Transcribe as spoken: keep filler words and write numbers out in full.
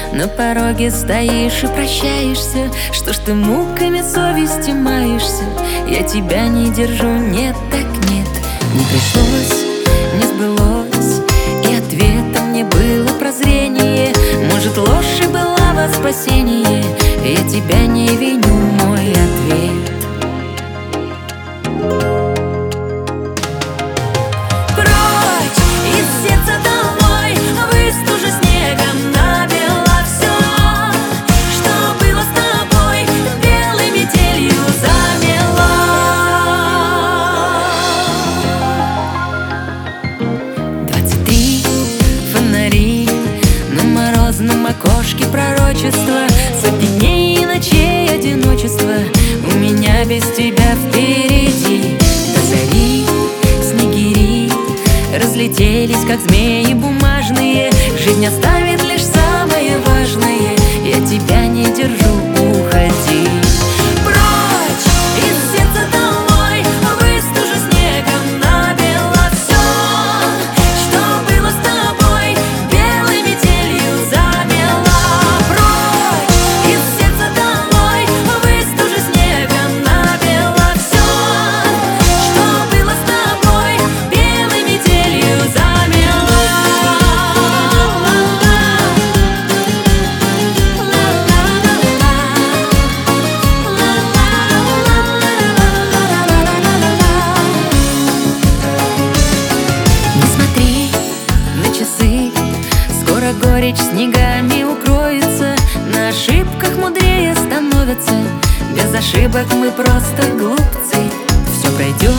На пороге стоишь и прощаешься. Что ж ты муками совести маешься? Я тебя не держу, нет, так нет. Не пришлось, не сбылось, и ответом не было прозрение. Может, ложь и была во спасение. Я тебя не виню, мой ответ. Прочь из сердца домой, выстужи снегом набело все, что было с тобой, белой метелью замело. Двадцать три фонари на морозном окошке пророчества, сотни дней и ночей одиночества у меня без тебя впереди. До зари снегири разлетелись, как змеи бумажные. Жизнь оставит лишь самое важное. Я тебя не держу, уходи. Прочь из сердца домой, выстужи снегом набело все, что было с тобой, белой метелью замело. Прочь из сердца домой, выстужи снегом набело все, что было с тобой, белой метелью замело. Не смотри на часы, скоро горечь снегами укроется. На ошибках мудрее становятся, без ошибок мы просто глупцы. Все пройдет.